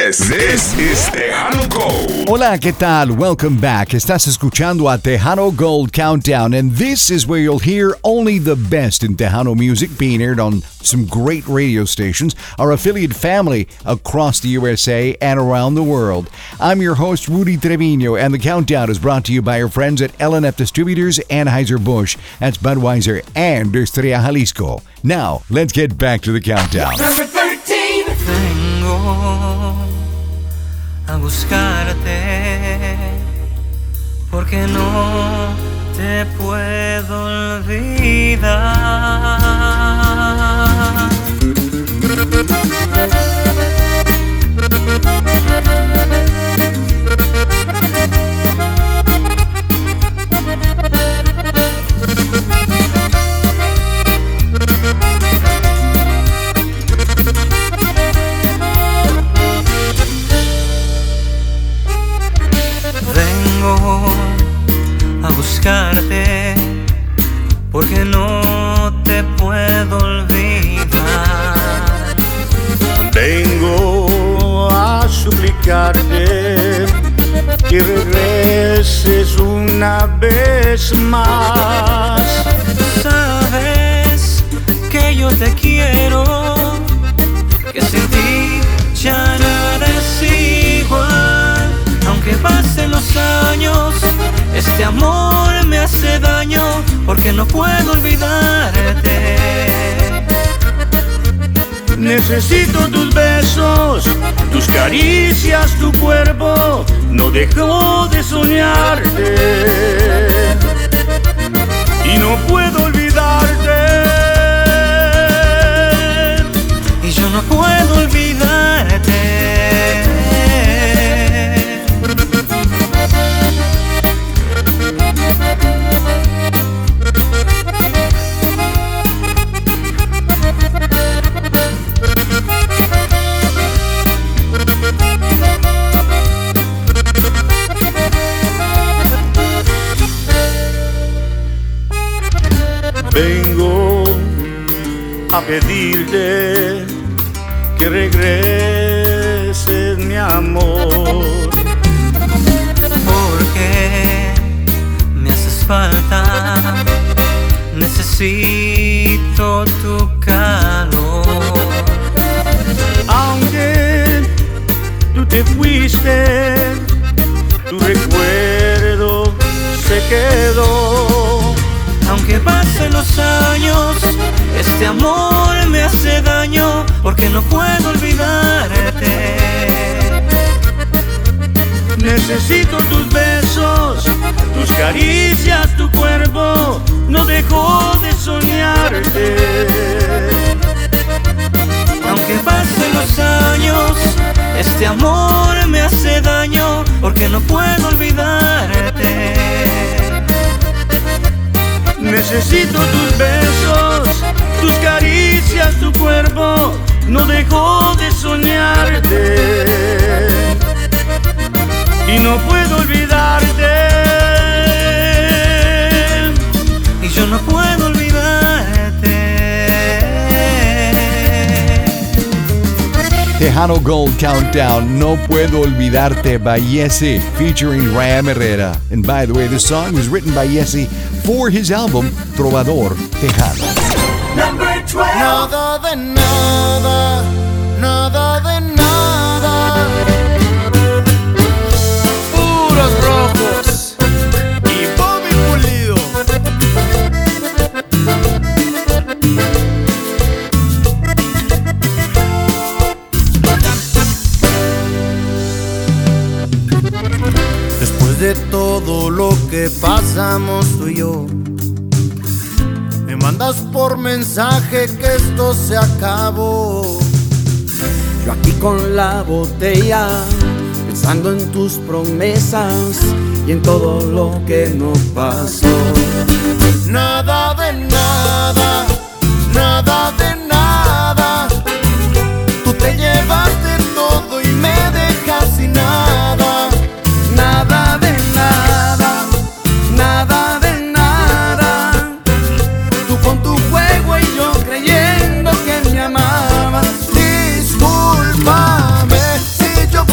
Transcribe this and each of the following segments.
This is Tejano Gold. Hola, ¿qué tal? Welcome back. Estás escuchando a Tejano Gold Countdown, and this is where you'll hear only the best in Tejano music being aired on some great radio stations, our affiliate family across the USA and around the world. I'm your host, Rudy Trevino, and the countdown is brought to you by our friends at L&F Distributors, Anheuser-Busch, that's Budweiser, and Estrella Jalisco. Now, let's get back to the countdown. Number 13. Vengo a buscarte porque no te puedo olvidar. Vengo a buscarte porque no te puedo olvidar. Vengo a suplicarte que regreses una vez más. Sabes que yo te quiero, que sin ti ya nada es igual. Aunque pasen los años, este amor me hace daño porque no puedo olvidarte. Necesito tus besos, tus caricias, tu cuerpo. No dejo de soñarte y no puedo olvidarte. Y yo no puedo olvidarte. Vengo a pedirte que regreses, mi amor, porque me haces falta, necesito tu calor. aunque tú te fuiste, tu recuerdo se quedó. Aunque pasen los años, este amor me hace daño porque no puedo olvidarte. Necesito tus besos, tus caricias, tu cuerpo. No dejo de soñarte. Aunque pasen los años, este amor me hace daño porque no puedo olvidarte. Necesito tus besos, tus caricias, tu cuerpo. No dejo de soñarte y no puedo olvidarte. Y yo no puedo olvidarte. Tejano Gold Countdown, No Puedo Olvidarte by Yessi, featuring Ram Herrera. And by the way, this song was written by Yessi for his album Trovador Tejano. Number 12. Nada de nada, nada de nada. Puros rojos y Bobby Pulido. Después de todo lo que pasamos tú y yo, me mandas por mensaje que esto se acabó. Yo aquí con la botella, pensando en tus promesas y en todo lo que nos pasó. Nada de nada, nada de nada. Tú te llevaste todo y me dejas sin nada. Nada de nada, nada de nada. Tú con tu juego y yo creyendo que me amabas. Discúlpame si yo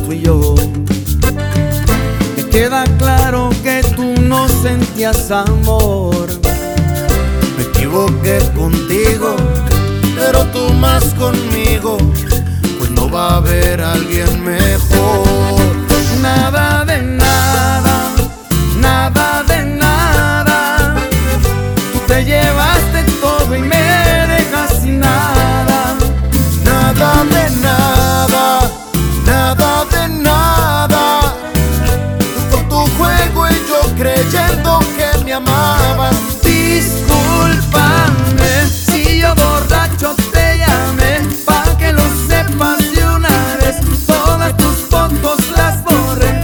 fui yo. Me queda claro que tú no sentías amor. Me equivoqué contigo, pero tú más conmigo, pues no va a haber alguien mejor. Nada de nada, nada de nada. Tú te llevaste todo y me dejas sin nada. Nada de nada, nada de nada. Tú con tu juego y yo creyendo que me amabas. Discúlpame si yo borracho te llamé, pa' que lo sepas de una vez. Todas tus fotos las borré.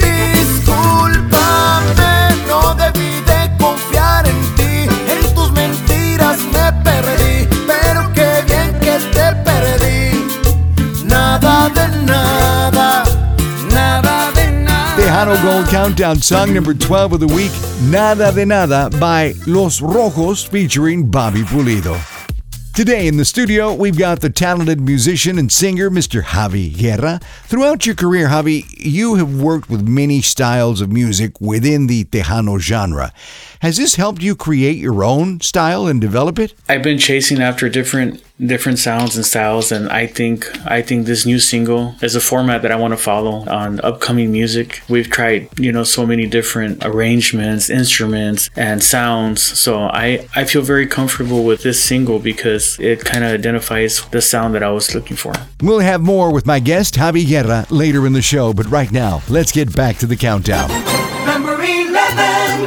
Discúlpame, no debí de confiar en ti. En tus mentiras me perdí, pero qué bien que te perdí. Nada de nada, Nada de nada. Tejano Gold Countdown song number 12 of the week, Nada de Nada by Los Rojos featuring Bobby Pulido. Today in the studio, we've got the talented musician and singer, Mr. Javi Guerra. Throughout your career, Javi, you have worked with many styles of music within the Tejano genre. Has this helped you create your own style and develop it? I've been chasing after different sounds and styles, and I think this new single is a format that I want to follow on upcoming music. We've tried, so many different arrangements, instruments, and sounds. So I feel very comfortable with this single because it kind of identifies the sound that I was looking for. We'll have more with my guest, Javi Guerra, later in the show. But right now, let's get back to the countdown. Number 11.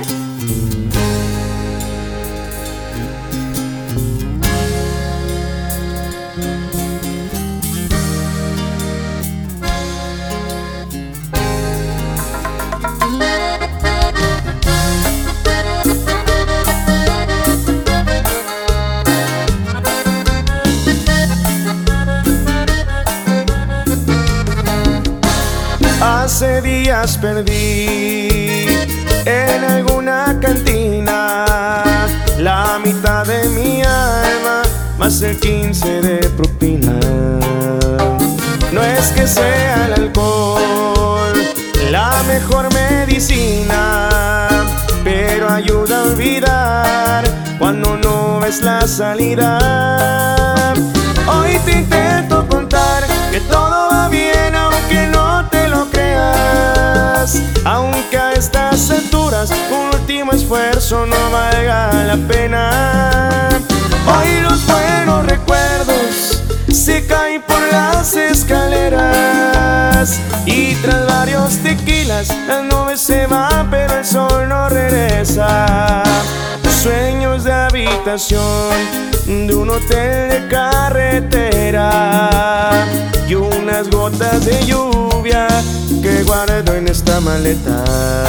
Hace días perdí en alguna cantina la mitad de mi alma, más el 15 de propina. No es que sea el alcohol la mejor medicina, pero ayuda a olvidar cuando no ves la salida. Hoy te intento contar que todo va bien, aunque no te lo creas. Aunque a estas alturas un último esfuerzo no valga la pena. Hoy los buenos recuerdos se caen por las escaleras, y tras varios tequilas las nubes se van pero el sol no regresa. Sueños de habitación de un hotel de carretera y unas gotas de lluvia que guardo en esta maleta.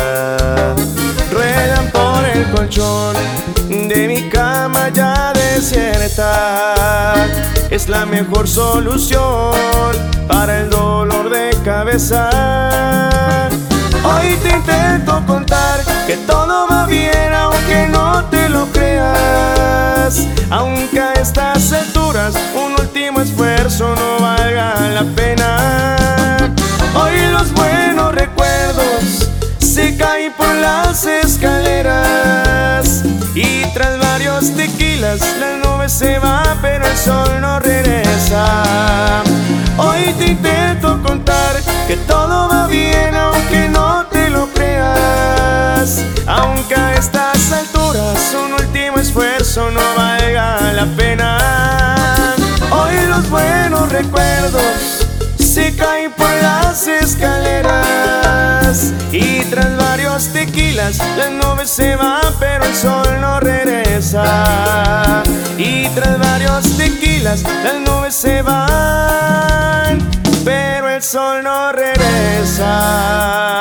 Ruedan por el colchón de mi cama ya desierta. Es la mejor solución para el dolor de cabeza. Hoy te intento contar que todo va bien, aunque no te lo creas. Aunque a estas alturas un último esfuerzo no valga la pena. Hoy los buenos recuerdos se caen por las escaleras, y tras varios tequilas las nubes se van pero el sol no regresa. Hoy te intento contar que todo va bien, aunque no te lo creas. Aunque a estas alturas un último esfuerzo no valga la pena. Hoy los buenos recuerdos se caen por las escaleras, y tras varios tequilas las nubes se van pero el sol no regresa. Y tras varios tequilas las nubes se van pero el sol no regresa.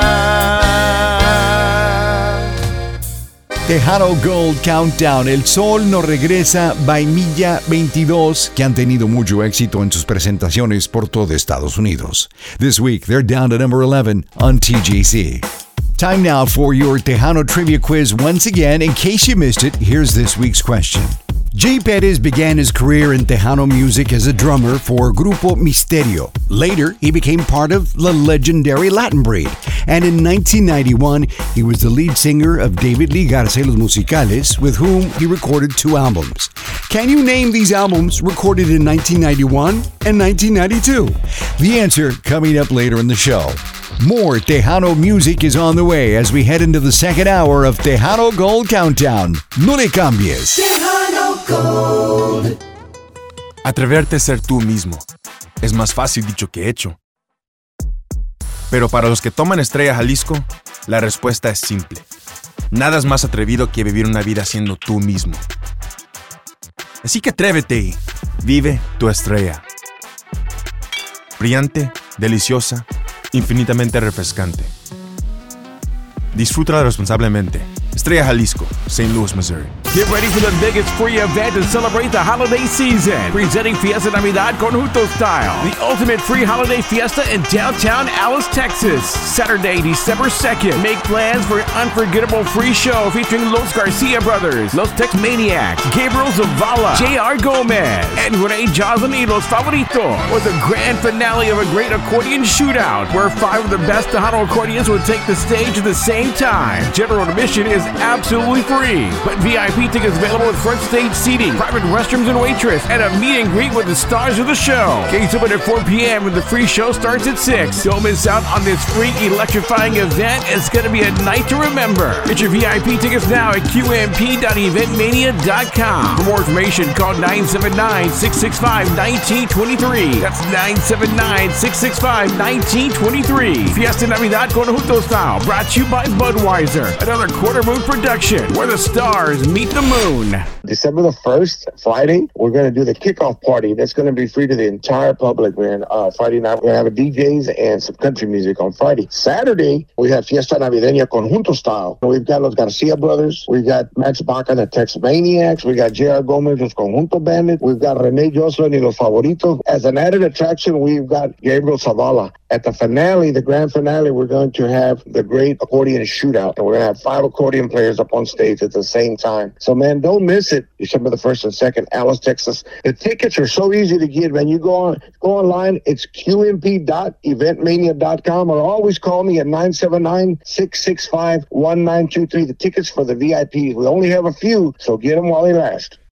Tejano Gold Countdown, El Sol No Regresa, by Milla 22, que han tenido mucho éxito en sus presentaciones por todo Estados Unidos. This week, they're down to number 11 on TGC. Time now for your Tejano Trivia Quiz once again. In case you missed it, here's this week's question. Jay Perez began his career in Tejano music as a drummer for Grupo Misterio. Later, he became part of the legendary Latin Breed. And in 1991, he was the lead singer of David Lee Garcelos Musicales, with whom he recorded 2 albums. Can you name these albums recorded in 1991 and 1992? The answer coming up later in the show. More Tejano music is on the way as we head into the second hour of Tejano Gold Countdown. No le cambies. Tejano Gold. Atreverte a ser tú mismo es más fácil dicho que hecho. Pero para los que toman Estrella Jalisco, la respuesta es simple. Nada es más atrevido que vivir una vida siendo tú mismo. Así que atrévete y vive tu estrella. Brillante, deliciosa, infinitamente refrescante. Disfrútala responsablemente. Estrella Jalisco, St. Louis, Missouri. Get ready for the biggest free event to celebrate the holiday season. Presenting Fiesta Navidad Conjunto Style, the ultimate free holiday fiesta in downtown Alice, Texas. Saturday, December 2nd. Make plans for an unforgettable free show featuring Los Garcia Brothers, Los Tex Maniacs, Gabriel Zavala, J.R. Gomez, and Rene Joslin y Los Favoritos. With a grand finale of a great accordion shootout, where 5 of the best Tejano accordions will take the stage at the same time. General admission is absolutely free, but VIP tickets available with front stage seating, private restrooms and waitress, and a meet and greet with the stars of the show. Gates open at 4 p.m. and the free show starts at 6. Don't miss out on this free electrifying event. It's going to be a night to remember. Get your VIP tickets now at qmp.eventmania.com. For more information, call 979-665-1923. That's 979-665-1923. Fiesta Navidad Conjunto Style, brought to you by Budweiser. Another Quarter Moon production, where the stars meet the moon. December the 1st, Friday, we're going to do the kickoff party. That's going to be free to the entire public, man. Friday night, we're going to have a DJs and some country music on Friday. Saturday, we have Fiesta Navideña Conjunto Style. We've got Los Garcia Brothers. We've got Max Baca and the Tex Maniacs. We got J.R. Gomez, Los Conjunto Bandit. We've got Rene Joslin y Los Favoritos. As an added attraction, we've got Gabriel Zavala. At the finale, the grand finale, we're going to have the great accordion shootout. And we're going to have 5 accordion players up on stage at the same time. So, man, don't miss it. December the 1st and 2nd, Alice, Texas. The tickets are so easy to get, man. You go online. It's qmp.eventmania.com, or always call me at 979-665-1923. The tickets for the VIPs. We only have a few, so get them while they last.